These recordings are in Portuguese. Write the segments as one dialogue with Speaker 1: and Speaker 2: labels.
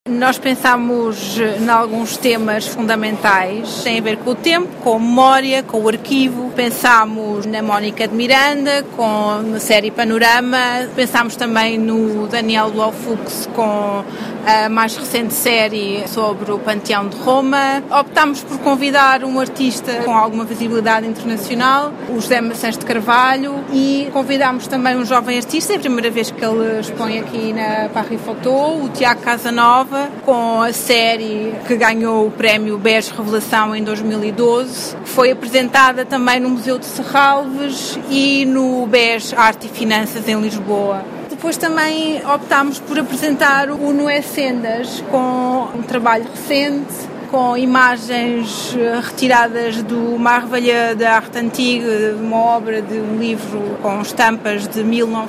Speaker 1: Nós pensamos em alguns temas fundamentais, têm a ver com o tempo, com a memória, com o arquivo. Pensámos na Mónica de Miranda, com a série Panorama. Pensámos também no Daniel Lofuchs, com a mais recente série sobre o Panteão de Roma. Optámos por convidar um artista com alguma visibilidade internacional, o José Maçãs de Carvalho, e convidámos também um jovem artista, é a primeira vez que ele expõe aqui na Paris Photo, o Tiago Casanova, com a série que ganhou o prémio BES Revelação em 2012, que foi apresentada também no Museu de Serralves e no BES Arte e Finanças em Lisboa. Depois também optámos por apresentar o Noé Sendas, com um trabalho recente, com imagens retiradas do Uma Revelia da Arte Antiga, uma obra de um livro com estampas de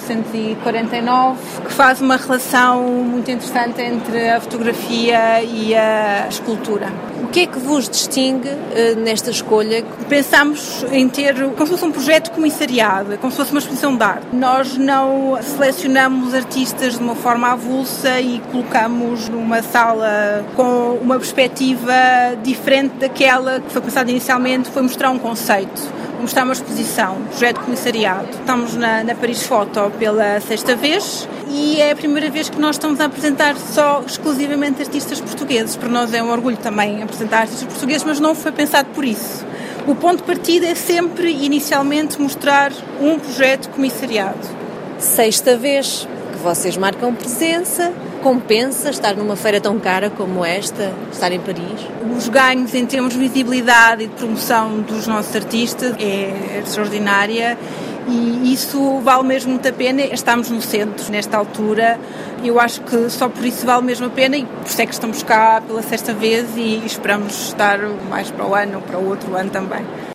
Speaker 1: 1949, que faz uma relação muito interessante entre a fotografia e a escultura.
Speaker 2: O que é que vos distingue nesta escolha?
Speaker 1: Pensámos em ter como se fosse um projeto comissariado, como se fosse uma exposição de arte. Nós não selecionamos artistas de uma forma avulsa e colocamos numa sala com uma perspectiva diferente daquela que foi pensada inicialmente, foi mostrar um conceito, mostrar uma exposição, um projeto comissariado. Estamos na Paris Photo pela 6ª vez e é a primeira vez que nós estamos a apresentar só exclusivamente artistas portugueses. Para nós é um orgulho também apresentar artistas portugueses, mas não foi pensado por isso. O ponto de partida é sempre, inicialmente, mostrar um projeto comissariado.
Speaker 2: 6ª vez que vocês marcam presença. Compensa estar numa feira tão cara como esta, estar em Paris?
Speaker 1: Os ganhos em termos de visibilidade e de promoção dos nossos artistas é extraordinária e isso vale mesmo muito a pena. Estamos no centro, nesta altura, e eu acho que só por isso vale mesmo a pena e por isso é que estamos cá pela 6ª vez e esperamos estar mais para o ano ou para o outro ano também.